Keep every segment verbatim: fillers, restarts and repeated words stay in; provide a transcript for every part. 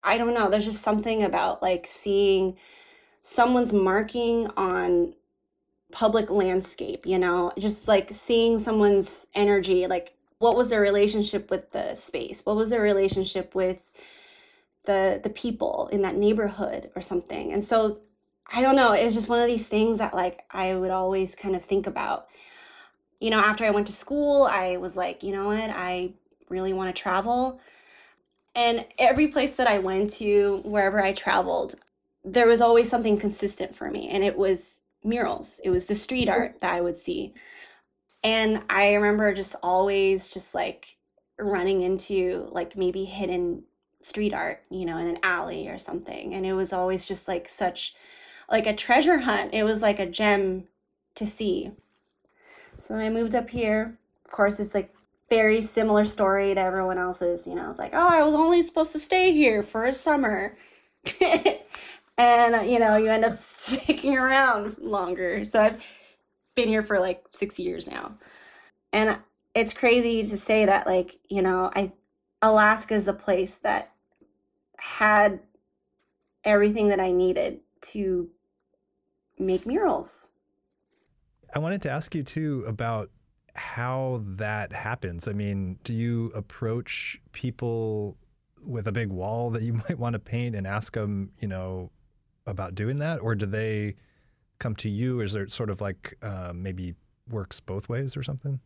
I don't know, there's just something about like seeing someone's marking on public landscape, you know, just like seeing someone's energy, like what was their relationship with the space? What was their relationship with the the people in that neighborhood or something? And so I don't know, it was just one of these things that like I would always kind of think about. You know, after I went to school, I was like, you know what, I really want to travel. And every place that I went to, wherever I traveled, there was always something consistent for me. And it was murals. It was the street art that I would see. And I remember just always just like running into like maybe hidden street art, you know, in an alley or something. And it was always just like such like a treasure hunt. It was like a gem to see. So then I moved up here. Of course, it's like very similar story to everyone else's. You know, it's like, oh, I was only supposed to stay here for a summer. And, you know, you end up sticking around longer. So I've been here for like six years now. And it's crazy to say that, like, you know, I Alaska is the place that had everything that I needed to make murals. I wanted to ask you too about how that happens. I mean, do you approach people with a big wall that you might want to paint and ask them, you know, about doing that? Or do they come to you? Is there sort of like uh, maybe works both ways or something?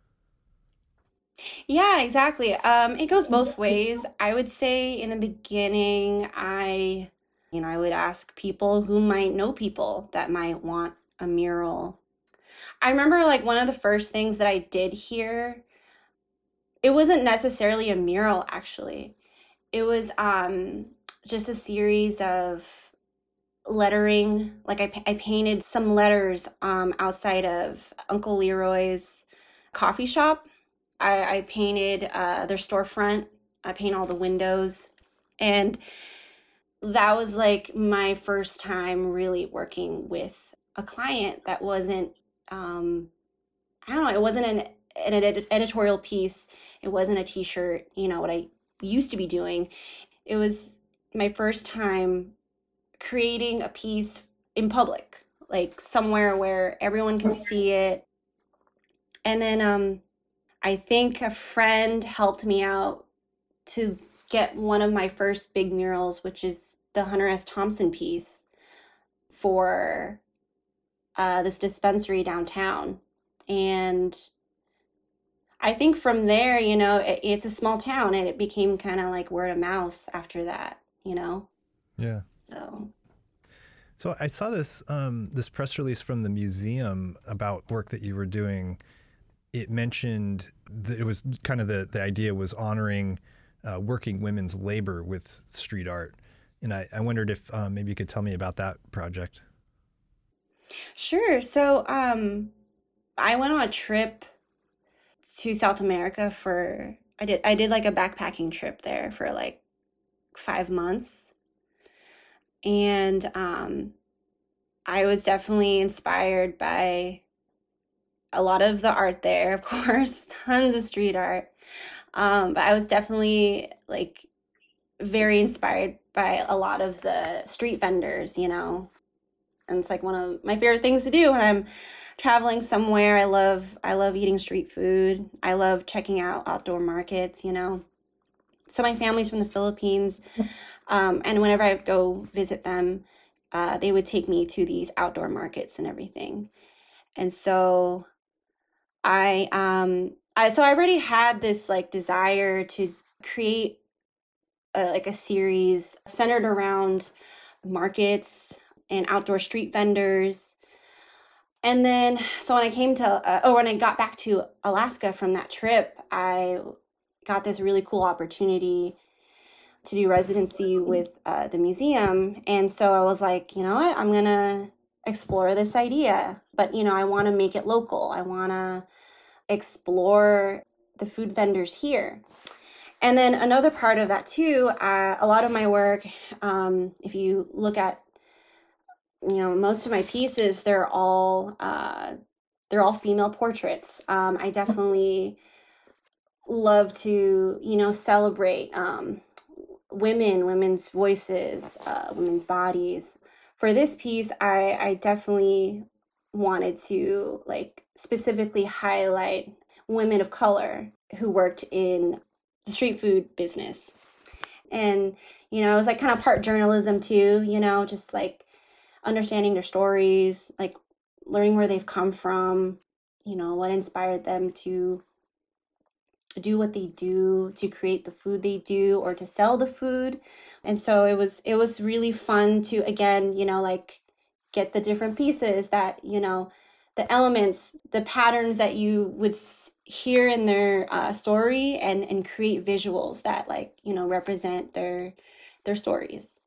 Yeah, exactly. Um, it goes both ways. I would say in the beginning, I, you know, I would ask people who might know people that might want a mural. I remember like one of the first things that I did here, it wasn't necessarily a mural actually. It was um, just a series of lettering. Like I, I painted some letters um, outside of Uncle Leroy's coffee shop. I, I painted uh, their storefront. I paint all the windows. And that was like my first time really working with a client that wasn't, um, I don't know, it wasn't an, an ed- editorial piece. It wasn't a t-shirt, you know, what I used to be doing. It was my first time creating a piece in public, like somewhere where everyone can see it. And then um, I think a friend helped me out to get one of my first big murals, which is the Hunter S. Thompson piece for uh, this dispensary downtown. And I think from there, you know, it, it's a small town and it became kind of like word of mouth after that, you know? Yeah. So. So I saw this um, this press release from the museum about work that you were doing. It mentioned that it was kind of the, the idea was honoring uh, working women's labor with street art. And I, I wondered if um, maybe you could tell me about that project. Sure. So um, I went on a trip to South America for, I did, I did like a backpacking trip there for like five months. And um, I was definitely inspired by a lot of the art there, of course, tons of street art. Um, but I was definitely like very inspired by a lot of the street vendors, you know. And it's like one of my favorite things to do when I'm traveling somewhere. I love I love eating street food. I love checking out outdoor markets, you know. So my family's from the Philippines. Um, and whenever I would go visit them, uh, they would take me to these outdoor markets and everything. And so I, um, I, so I already had this like desire to create a, like a series centered around markets and outdoor street vendors. And then, so when I came to, uh, or when I got back to Alaska from that trip, I got this really cool opportunity to do residency with uh, the museum. And so I was like, you know what, I'm going to explore this idea, but, you know, I want to make it local. I want to explore the food vendors here. And then another part of that too, uh, a lot of my work, um, if you look at, you know, most of my pieces, they're all, uh, they're all female portraits. Um, I definitely love to, you know, celebrate, um, women, women's voices, uh, women's bodies. For this piece, I, I definitely wanted to like specifically highlight women of color who worked in the street food business. And, you know, it was like kind of part journalism too, you know, just like understanding their stories, like learning where they've come from, you know, what inspired them to do what they do, to create the food they do, or to sell the food. And so it was it was really fun to, again, you know, like get the different pieces that, you know, the elements, the patterns that you would hear in their uh, story, and and create visuals that, like, you know, represent their their stories.